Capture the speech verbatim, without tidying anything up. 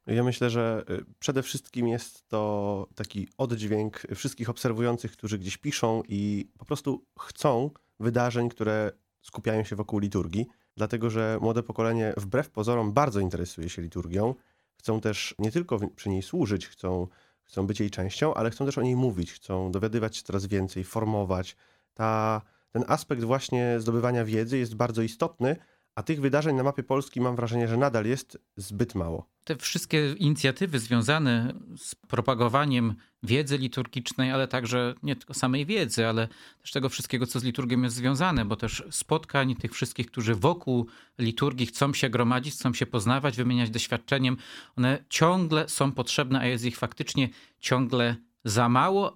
Ja myślę, że y, przede wszystkim jest to taki oddźwięk wszystkich obserwujących, którzy gdzieś piszą i po prostu chcą wydarzeń, które skupiają się wokół liturgii, dlatego że młode pokolenie wbrew pozorom bardzo interesuje się liturgią. Chcą też nie tylko w- przy niej służyć, chcą, chcą być jej częścią, ale chcą też o niej mówić, chcą dowiadywać się coraz więcej, formować. Ta, ten aspekt właśnie zdobywania wiedzy jest bardzo istotny, a tych wydarzeń na mapie Polski mam wrażenie, że nadal jest zbyt mało. Te wszystkie inicjatywy związane z propagowaniem wiedzy liturgicznej, ale także nie tylko samej wiedzy, ale też tego wszystkiego, co z liturgią jest związane, bo też spotkań tych wszystkich, którzy wokół liturgii chcą się gromadzić, chcą się poznawać, wymieniać doświadczeniem, one ciągle są potrzebne, a jest ich faktycznie ciągle za mało,